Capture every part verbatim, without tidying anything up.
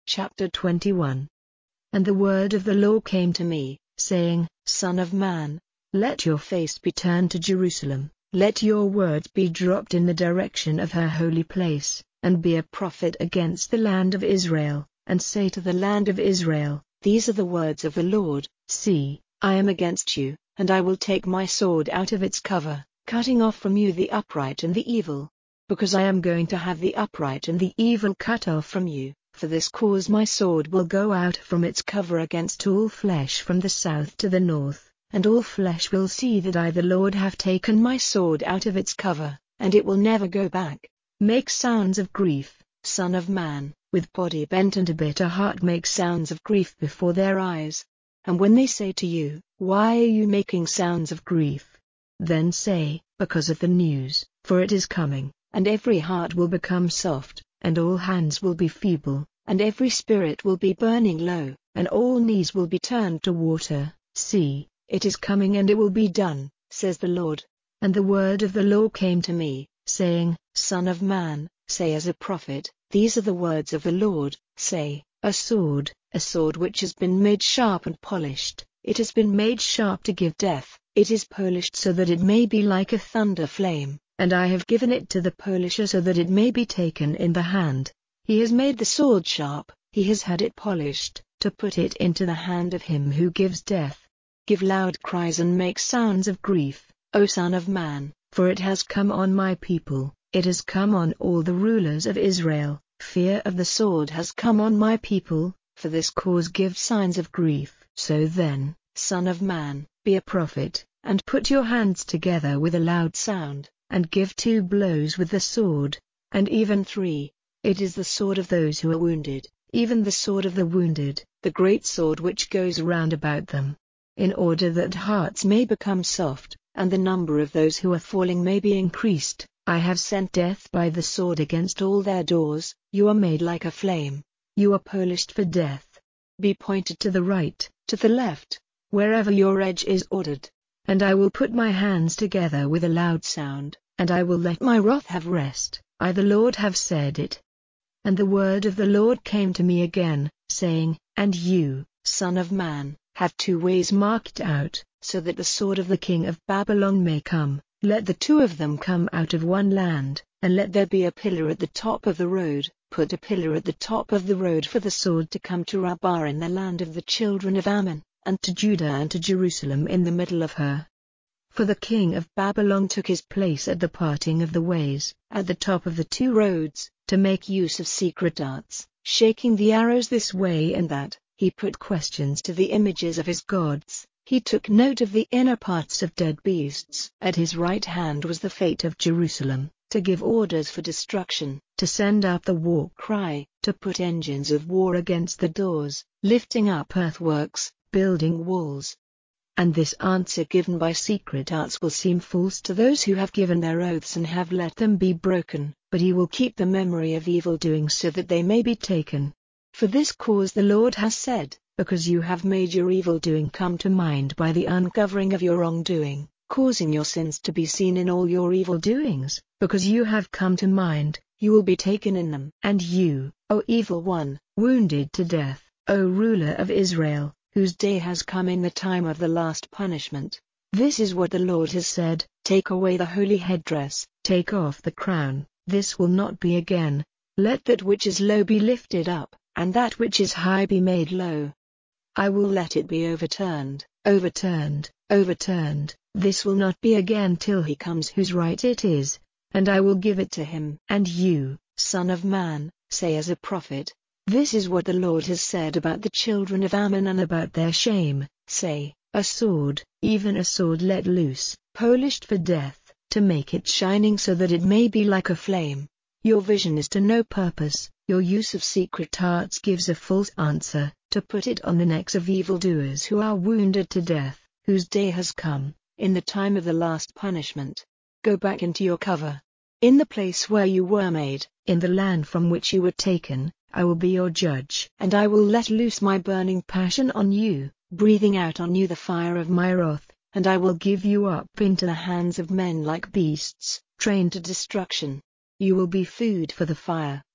Chapter twenty-one. And the word of the Lord came to me, saying, Son of man, let your face be turned to Jerusalem, let your words be dropped in the direction of her holy place, and be a prophet against the land of Israel, and say to the land of Israel, These are the words of the Lord, See, I am against you, and I will take my sword out of its cover, cutting off from you the upright and the evil. Because I am going to have the upright and the evil cut off from you, for this cause my sword will go out from its cover against all flesh from the south to the north, and all flesh will see that I the Lord have taken my sword out of its cover, and it will never go back. Make sounds of grief, son of man, with body bent and a bitter heart make sounds of grief before their eyes. And when they say to you, Why are you making sounds of grief? Then say, Because of the news, for it is coming. And every heart will become soft, and all hands will be feeble, and every spirit will be burning low, and all knees will be turned to water. See, it is coming and it will be done, says the Lord. And the word of the Lord came to me, saying, Son of man, say as a prophet, These are the words of the Lord, say, A sword, a sword which has been made sharp and polished, it has been made sharp to give death, it is polished so that it may be like a thunder flame. And I have given it to the polisher so that it may be taken in the hand. He has made the sword sharp, he has had it polished, to put it into the hand of him who gives death. Give loud cries and make sounds of grief, O Son of man, for it has come on my people, it has come on all the rulers of Israel, fear of the sword has come on my people, for this cause give signs of grief. So then, Son of man, be a prophet, and put your hands together with a loud sound, and give two blows with the sword, and even three. It is the sword of those who are wounded, even the sword of the wounded, the great sword which goes round about them, in order that hearts may become soft, and the number of those who are falling may be increased. I have sent death by the sword against all their doors. You are made like a flame, you are polished for death. Be pointed to the right, to the left, wherever your edge is ordered. And I will put my hands together with a loud sound, and I will let my wrath have rest, I the Lord have said it. And the word of the Lord came to me again, saying, And you, son of man, have two ways marked out, so that the sword of the king of Babylon may come. Let the two of them come out of one land, and let there be a pillar at the top of the road. Put a pillar at the top of the road for the sword to come to Rabbah in the land of the children of Ammon, and to Judah and to Jerusalem in the middle of her. For the king of Babylon took his place at the parting of the ways, at the top of the two roads, to make use of secret arts, shaking the arrows this way and that. He put questions to the images of his gods, he took note of the inner parts of dead beasts. At his right hand was the fate of Jerusalem, to give orders for destruction, to send up the war cry, to put engines of war against the doors, lifting up earthworks, building walls. And this answer given by secret arts will seem false to those who have given their oaths and have let them be broken, but he will keep the memory of evil doing so that they may be taken. For this cause the Lord has said, because you have made your evil doing come to mind by the uncovering of your wrongdoing, causing your sins to be seen in all your evil doings, because you have come to mind, you will be taken in them. And you, O evil one, wounded to death, O ruler of Israel, whose day has come in the time of the last punishment. This is what the Lord has said, take away the holy headdress, take off the crown, this will not be again. Let that which is low be lifted up, and that which is high be made low. I will let it be overturned, overturned, overturned, this will not be again till he comes whose right it is, and I will give it to him. And you, son of man, say as a prophet, This is what the Lord has said about the children of Ammon and about their shame, say, a sword, even a sword let loose, polished for death, to make it shining so that it may be like a flame. Your vision is to no purpose, your use of secret arts gives a false answer, to put it on the necks of evildoers who are wounded to death, whose day has come, in the time of the last punishment. Go back into your cover. In the place where you were made, in the land from which you were taken, I will be your judge. And I will let loose my burning passion on you, breathing out on you the fire of my wrath, and I will give you up into the hands of men like beasts, trained to destruction. You will be food for the fire,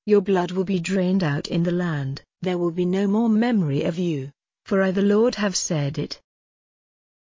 Your blood will be drained out in the land. There will be no more memory of you. For I the Lord have said it.